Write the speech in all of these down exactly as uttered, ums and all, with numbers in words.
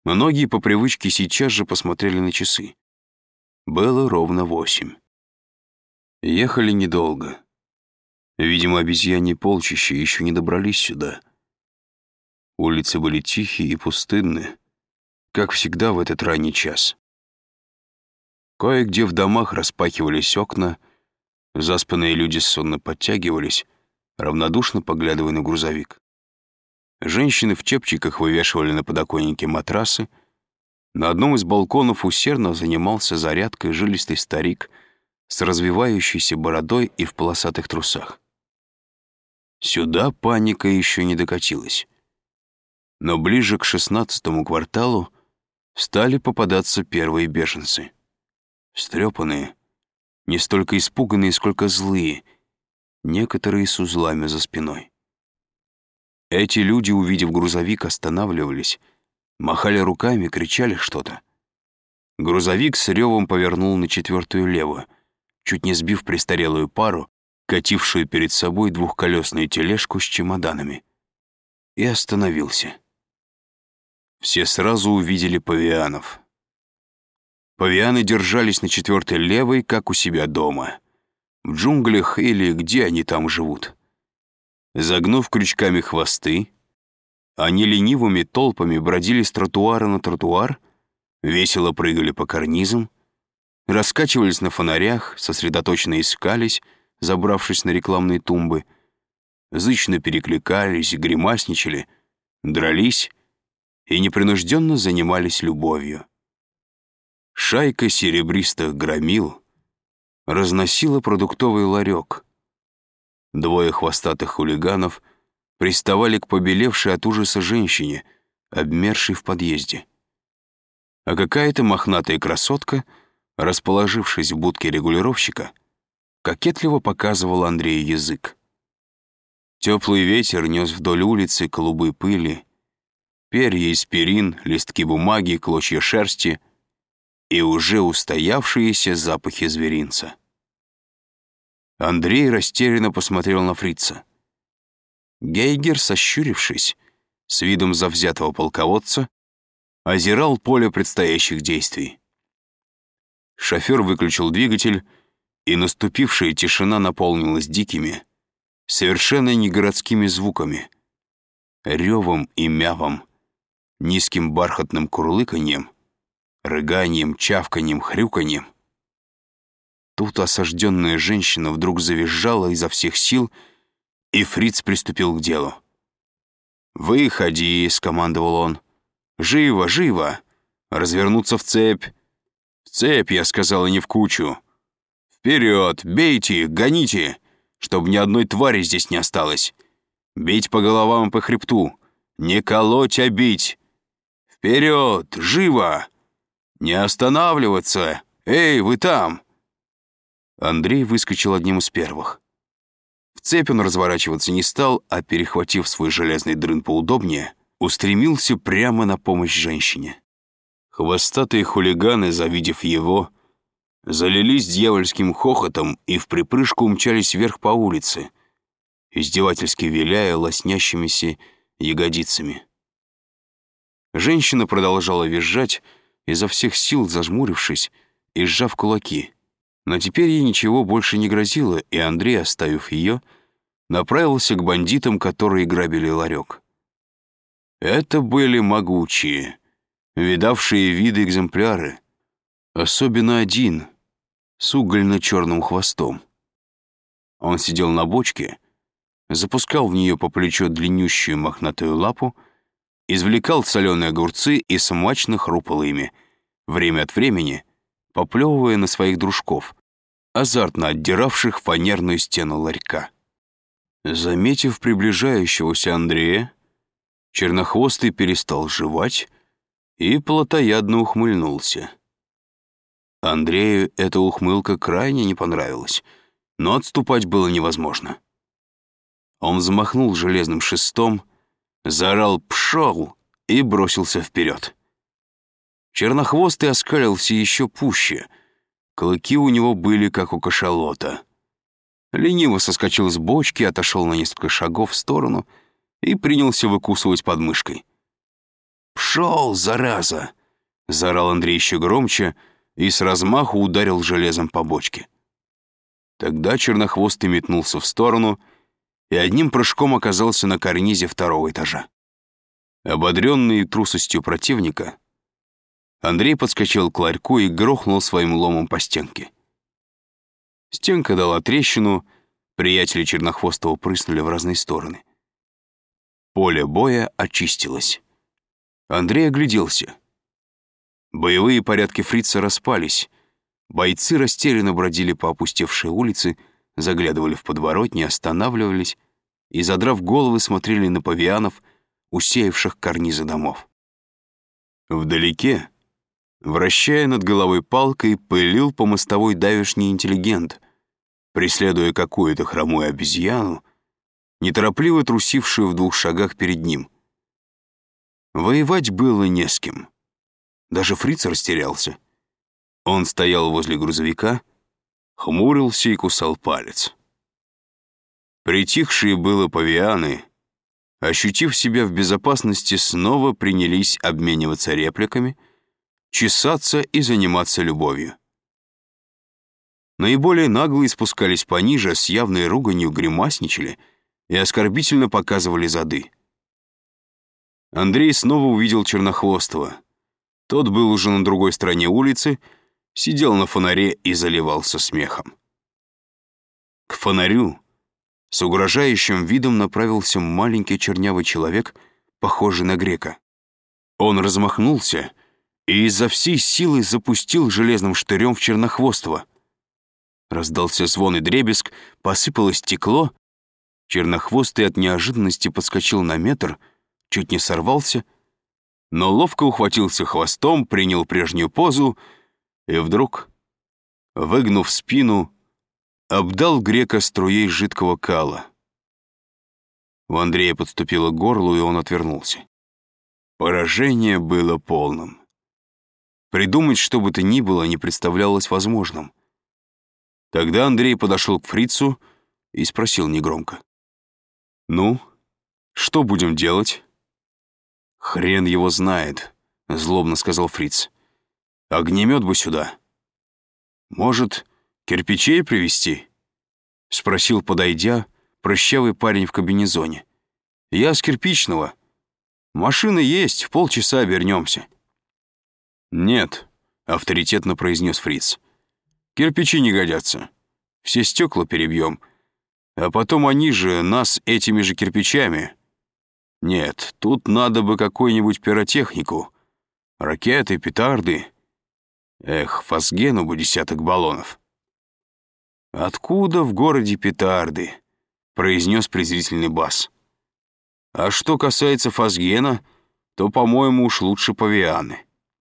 Многие по привычке сейчас же посмотрели на часы. Было ровно восемь. Ехали недолго. Видимо, обезьяньи полчища еще не добрались сюда. Улицы были тихие и пустынные, как всегда в этот ранний час. Кое-где в домах распахивались окна, заспанные люди сонно подтягивались, равнодушно поглядывая на грузовик. Женщины в чепчиках вывешивали на подоконнике матрасы. На одном из балконов усердно занимался зарядкой жилистый старик с развивающейся бородой и в полосатых трусах. Сюда паника еще не докатилась. Но ближе к шестнадцатому кварталу стали попадаться первые беженцы. Встрепанные, не столько испуганные, сколько злые, некоторые с узлами за спиной. Эти люди, увидев грузовик, останавливались, махали руками, кричали что-то. Грузовик с ревом повернул на четвертую левую, чуть не сбив престарелую пару, катившую перед собой двухколесную тележку с чемоданами, и остановился. Все сразу увидели павианов. Павианы держались на четвертой левой, как у себя дома, в джунглях или где они там живут. Загнув крючками хвосты, они ленивыми толпами бродили с тротуара на тротуар, весело прыгали по карнизам, раскачивались на фонарях, сосредоточенно искались, забравшись на рекламные тумбы, зычно перекликались, гримасничали, дрались и непринужденно занимались любовью. Шайка серебристых громил разносила продуктовый ларек. Двое хвостатых хулиганов приставали к побелевшей от ужаса женщине, обмершей в подъезде. А какая-то мохнатая красотка, расположившись в будке регулировщика, кокетливо показывала Андрею язык. Теплый ветер нес вдоль улицы клубы пыли, перья из перин, листки бумаги, клочья шерсти и уже устоявшиеся запахи зверинца. Андрей растерянно посмотрел на фрица. Гейгер, сощурившись, с видом завзятого полководца, озирал поле предстоящих действий. Шофер выключил двигатель, и наступившая тишина наполнилась дикими, совершенно негородскими звуками, ревом и мявом, низким бархатным курлыканьем, рыганием, чавканьем, хрюканьем. Тут осажденная женщина вдруг завизжала изо всех сил, и фриц приступил к делу. «Выходи», — скомандовал он. «Живо, живо! Развернуться в цепь! В цепь, я сказал, и не в кучу! Вперед! Бейте, гоните, чтобы ни одной твари здесь не осталось! Бить по головам и по хребту! Не колоть, а бить! Вперед! Живо! Не останавливаться! Эй, вы там!» Андрей выскочил одним из первых. В цепь он разворачиваться не стал, а, перехватив свой железный дрын поудобнее, устремился прямо на помощь женщине. Хвостатые хулиганы, завидев его, залились дьявольским хохотом и в припрыжку умчались вверх по улице, издевательски виляя лоснящимися ягодицами. Женщина продолжала визжать, изо всех сил зажмурившись и сжав кулаки. Но теперь ей ничего больше не грозило, и Андрей, оставив ее, направился к бандитам, которые грабили ларек. Это были могучие, видавшие виды экземпляры, особенно один с угольно-черным хвостом. Он сидел на бочке, запускал в нее по плечо длиннющую мохнатую лапу, извлекал соленые огурцы и смачно хрупал ими, время от времени поплевывая на своих дружков, азартно отдиравших фанерную стену ларька. Заметив приближающегося Андрея, чернохвостый перестал жевать и плотоядно ухмыльнулся. Андрею эта ухмылка крайне не понравилась, но отступать было невозможно. Он взмахнул железным шестом, заорал «Пшел!» и бросился вперед. Чернохвостый оскалился еще пуще. Клыки у него были, как у кашалота. Лениво соскочил с бочки, отошел на несколько шагов в сторону и принялся выкусывать подмышкой. «Пшел!» «Пошел, зараза!» — заорал Андрей еще громче и с размаху ударил железом по бочке. Тогда чернохвостый метнулся в сторону и одним прыжком оказался на карнизе второго этажа. Ободренный трусостью противника, Андрей подскочил к ларьку и грохнул своим ломом по стенке. Стенка дала трещину, приятели Чернохвостого прыснули в разные стороны. Поле боя очистилось. Андрей огляделся. Боевые порядки фрица распались. Бойцы растерянно бродили по опустевшей улице, заглядывали в подворотни, останавливались и, задрав головы, смотрели на павианов, усеявших карнизы домов. Вдалеке, вращая над головой палкой, пылил по мостовой давешний интеллигент, преследуя какую-то хромую обезьяну, неторопливо трусившую в двух шагах перед ним. Воевать было не с кем. Даже фриц растерялся. Он стоял возле грузовика, хмурился и кусал палец. Притихшие было павианы, ощутив себя в безопасности, снова принялись обмениваться репликами, чесаться и заниматься любовью. Наиболее наглые спускались пониже, с явной руганью гримасничали и оскорбительно показывали зады. Андрей снова увидел Чернохвостого. Тот был уже на другой стороне улицы, сидел на фонаре и заливался смехом. К фонарю с угрожающим видом направился маленький чернявый человек, похожий на грека. Он размахнулся и изо всей силы запустил железным штырем в Чернохвостого. Раздался звон и дребезг, посыпалось стекло. Чернохвостый от неожиданности подскочил на метр, чуть не сорвался, но ловко ухватился хвостом, принял прежнюю позу и вдруг, выгнув спину, обдал грека струей жидкого кала. У Андрея подступило к горлу, и он отвернулся. Поражение было полным. Придумать что бы то ни было не представлялось возможным. Тогда Андрей подошел к фрицу и спросил негромко: «Ну, что будем делать?» «Хрен его знает», — злобно сказал фриц. «Огнемет бы сюда». «Может, кирпичей привезти?» — спросил, подойдя, прыщавый парень в комбинезоне. «Я с кирпичного. Машина есть, в полчаса вернемся». «Нет», — авторитетно произнес фриц. «Кирпичи не годятся. Все стекла перебьем, а потом они же нас этими же кирпичами. Нет, тут надо бы какую-нибудь пиротехнику. Ракеты, петарды. Эх, фосгену бы десяток баллонов». «Откуда в городе петарды?» — произнес презрительный бас. «А что касается фосгена, то, по-моему, уж лучше павианы».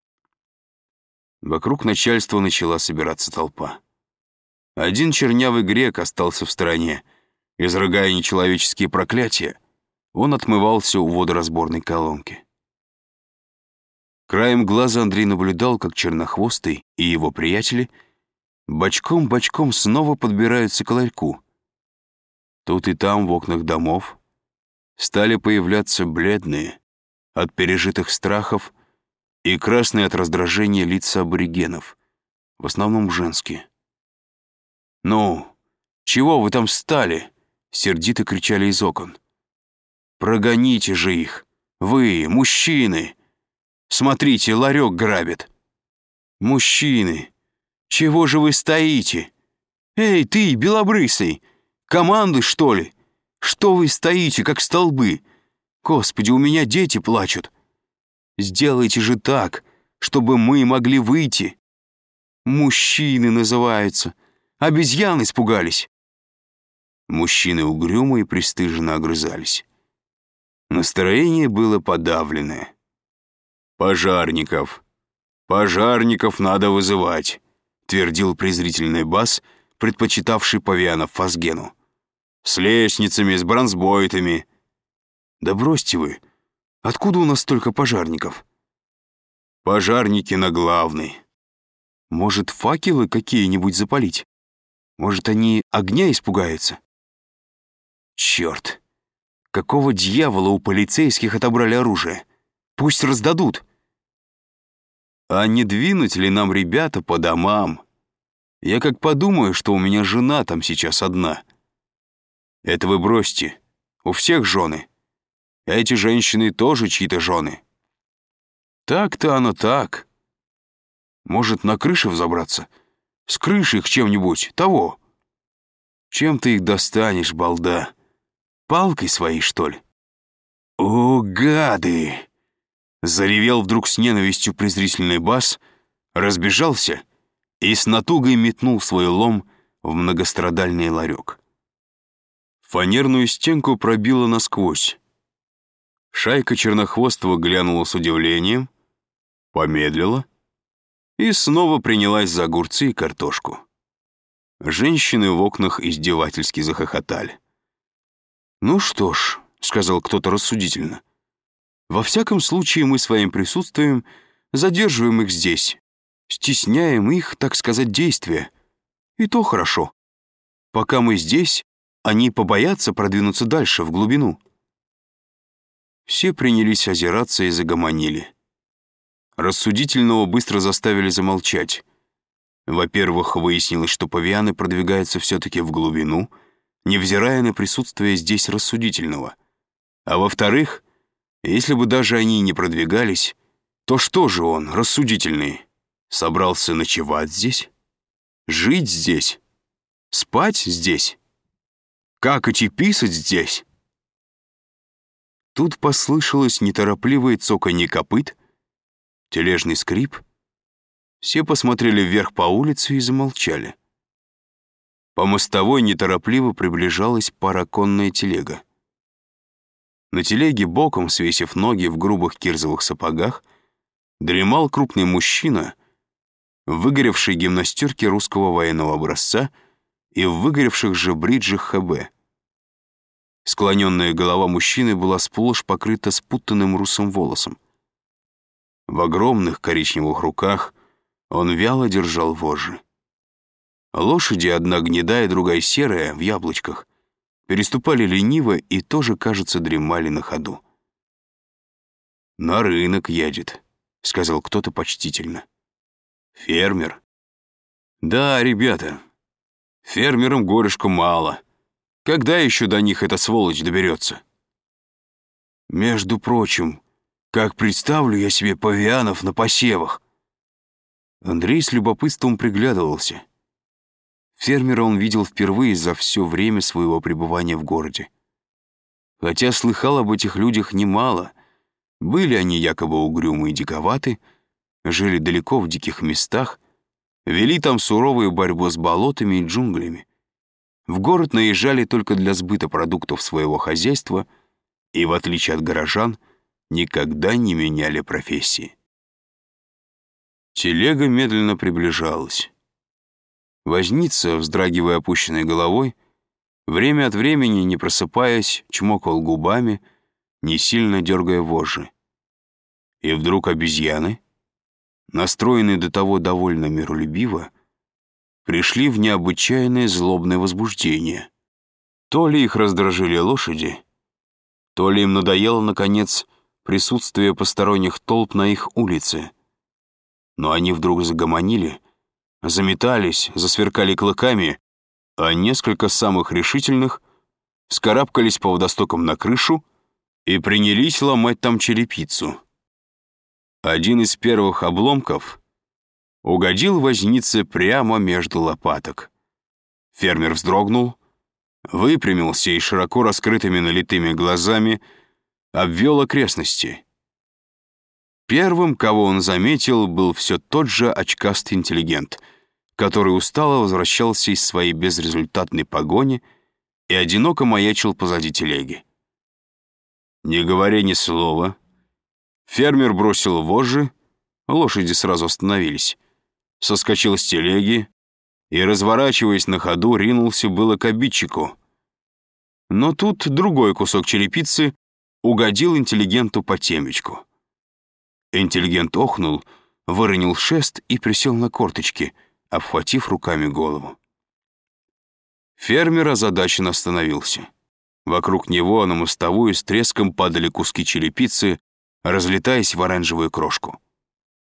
Вокруг начальства начала собираться толпа. Один чернявый грек остался в стороне. Изрыгая нечеловеческие проклятия, он отмывался у водоразборной колонки. Краем глаза Андрей наблюдал, как Чернохвостый и его приятели бочком-бочком снова подбираются к ларьку. Тут и там, в окнах домов, стали появляться бледные от пережитых страхов и красные от раздражения лица аборигенов, в основном женские. «Ну, чего вы там встали?» — сердито кричали из окон. «Прогоните же их! Вы, мужчины! Смотрите, ларек грабят! Мужчины! Чего же вы стоите? Эй, ты, белобрысый! Команды, что ли? Что вы стоите, как столбы? Господи, у меня дети плачут! Сделайте же так, чтобы мы могли выйти! Мужчины называются! Обезьяны испугались!» Мужчины угрюмо и пристыженно огрызались. Настроение было подавленное. «Пожарников! Пожарников надо вызывать!» — твердил презрительный бас, предпочитавший павианов фосгену. «С лестницами, с бронзбойтами!» «Да бросьте вы! Откуда у нас столько пожарников?» «Пожарники на главный!» «Может, факелы какие-нибудь запалить? Может, они огня испугаются?» «Черт! Какого дьявола у полицейских отобрали оружие? Пусть раздадут!» А не двинуть ли нам, ребята, по домам? Я как подумаю, что у меня жена там сейчас одна. Это вы бросьте. У всех жены. Эти женщины тоже чьи-то жены. Так-то оно так. Может, на крыше взобраться? С крыши их чем-нибудь, того. Чем ты их достанешь, балда? Палкой своей, что ли? О, гады! Заревел вдруг с ненавистью презрительный бас, разбежался и с натугой метнул свой лом в многострадальный ларек. Фанерную стенку пробило насквозь. Шайка Чернохвостого глянула с удивлением, помедлила и снова принялась за огурцы и картошку. Женщины в окнах издевательски захохотали. «Ну что ж», — сказал кто-то рассудительно, «во всяком случае мы своим присутствием задерживаем их здесь, стесняем их, так сказать, действия. И то хорошо. Пока мы здесь, они побоятся продвинуться дальше, в глубину». Все принялись озираться и загомонили. Рассудительного быстро заставили замолчать. Во-первых, выяснилось, что павианы продвигаются все-таки в глубину, невзирая на присутствие здесь рассудительного. А во-вторых, если бы даже они не продвигались, то что же он, рассудительный, собрался ночевать здесь? Жить здесь? Спать здесь? Какать и писать здесь? Тут послышалось неторопливое цоканье копыт, тележный скрип. Все посмотрели вверх по улице и замолчали. По мостовой неторопливо приближалась параконная телега. На телеге боком, свесив ноги в грубых кирзовых сапогах, дремал крупный мужчина в выгоревшей гимнастерке русского военного образца и в выгоревших же бриджах ха бэ. Склоненная голова мужчины была сплошь покрыта спутанным русым волосом. В огромных коричневых руках он вяло держал вожжи. Лошади, одна гнедая, другая серая, в яблочках, переступали лениво и тоже, кажется, дремали на ходу. «На рынок едет», — сказал кто-то почтительно. «Фермер». «Да, ребята, фермерам горюшку мало. Когда еще до них эта сволочь доберется?» «Между прочим, как представлю я себе павианов на посевах!» Андрей с любопытством приглядывался. Фермера он видел впервые за все время своего пребывания в городе. Хотя слыхал об этих людях немало, были они якобы угрюмы и диковаты, жили далеко в диких местах, вели там суровую борьбу с болотами и джунглями. В город наезжали только для сбыта продуктов своего хозяйства и, в отличие от горожан, никогда не меняли профессии. Телега медленно приближалась. Возница, вздрагивая опущенной головой, время от времени, не просыпаясь, чмокал губами, не сильно дергая вожжи. И вдруг обезьяны, настроенные до того довольно миролюбиво, пришли в необычайное злобное возбуждение. То ли их раздражили лошади, то ли им надоело, наконец, присутствие посторонних толп на их улице. Но они вдруг загомонили, заметались, засверкали клыками, а несколько самых решительных вскарабкались по водостокам на крышу и принялись ломать там черепицу. Один из первых обломков угодил вознице прямо между лопаток. Фермер вздрогнул, выпрямился и широко раскрытыми налитыми глазами обвел окрестности. Первым, кого он заметил, был все тот же очкастый интеллигент, который устало возвращался из своей безрезультатной погони и одиноко маячил позади телеги. Не говоря ни слова, фермер бросил вожжи, лошади сразу остановились, соскочил с телеги и, разворачиваясь на ходу, ринулся было к обидчику. Но тут другой кусок черепицы угодил интеллигенту по темечку. Интеллигент охнул, выронил шест и присел на корточки, обхватив руками голову. Фермер озадаченно остановился. Вокруг него на мостовую с треском падали куски черепицы, разлетаясь в оранжевую крошку.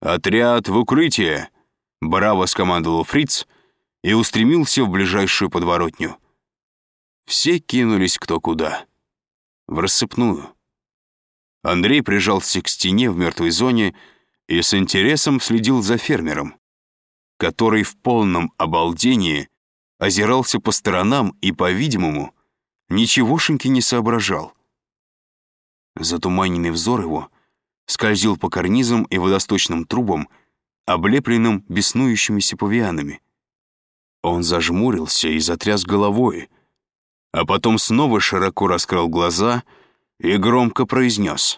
«Отряд в укрытие!» — браво скомандовал фриц и устремился в ближайшую подворотню. Все кинулись кто куда. В рассыпную. Андрей прижался к стене в мертвой зоне и с интересом следил за фермером, который в полном обалдении озирался по сторонам и, по-видимому, ничегошеньки не соображал. Затуманенный взор его скользил по карнизам и водосточным трубам, облепленным беснующимися павианами. Он зажмурился и затряс головой, а потом снова широко раскрыл глаза и громко произнес: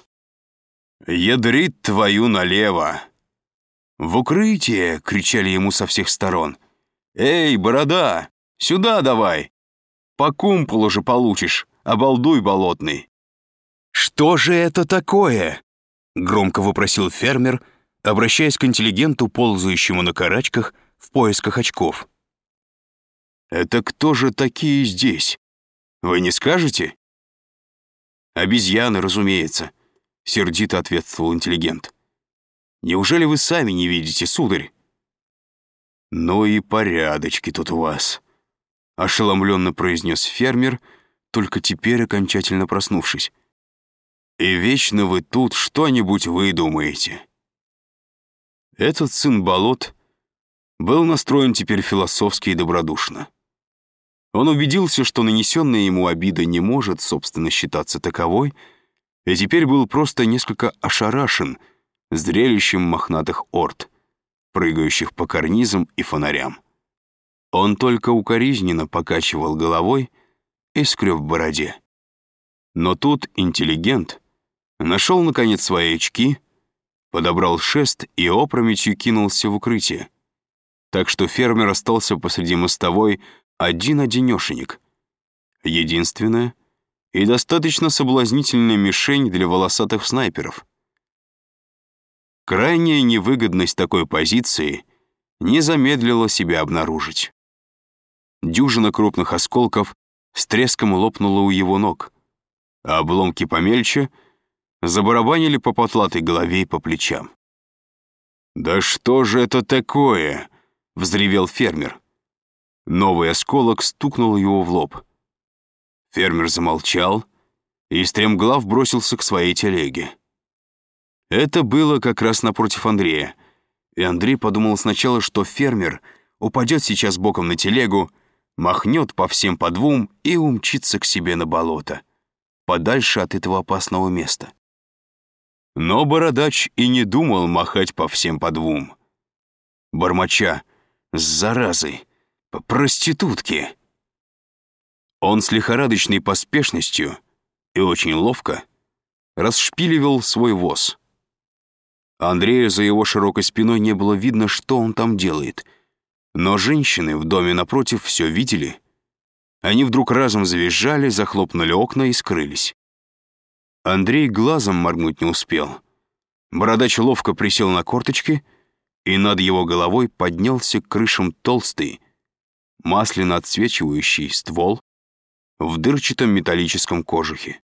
«Ядрит твою налево!» «В укрытие!» — кричали ему со всех сторон. «Эй, борода, сюда давай! По кумполу же получишь, обалдуй болотный!» «Что же это такое?» — громко вопросил фермер, обращаясь к интеллигенту, ползающему на карачках в поисках очков. «Это кто же такие здесь? Вы не скажете?» «Обезьяны, разумеется», — сердито ответствовал интеллигент. «Неужели вы сами не видите, сударь?» «Ну и порядочки тут у вас», — ошеломленно произнес фермер, только теперь окончательно проснувшись. «И вечно вы тут что-нибудь выдумаете». Этот сын болот был настроен теперь философски и добродушно. Он убедился, что нанесенная ему обида не может, собственно, считаться таковой, и теперь был просто несколько ошарашен зрелищем мохнатых орд, прыгающих по карнизам и фонарям. Он только укоризненно покачивал головой и скреб в бороде. Но тут интеллигент нашел, наконец, свои очки, подобрал шест и опрометью кинулся в укрытие. Так что фермер остался посреди мостовой один-одинешенек. Единственная и достаточно соблазнительная мишень для волосатых снайперов. Крайняя невыгодность такой позиции не замедлила себя обнаружить. Дюжина крупных осколков с треском лопнула у его ног, а обломки помельче забарабанили по потлатой голове и по плечам. «Да что же это такое?» — взревел фермер. Новый осколок стукнул его в лоб. Фермер замолчал и стремглав бросился к своей телеге. Это было как раз напротив Андрея, и Андрей подумал сначала, что фермер упадет сейчас боком на телегу, махнет по всем по двум и умчится к себе на болото, подальше от этого опасного места. Но бородач и не думал махать по всем по двум. Бормоча с заразой, по проститутке. Он с лихорадочной поспешностью и очень ловко расшпиливал свой воз. Андрею за его широкой спиной не было видно, что он там делает, но женщины в доме напротив все видели. Они вдруг разом завизжали, захлопнули окна и скрылись. Андрей глазом моргнуть не успел. Бородач ловко присел на корточки, и над его головой поднялся к крышам толстый, масляно отсвечивающий ствол в дырчатом металлическом кожухе.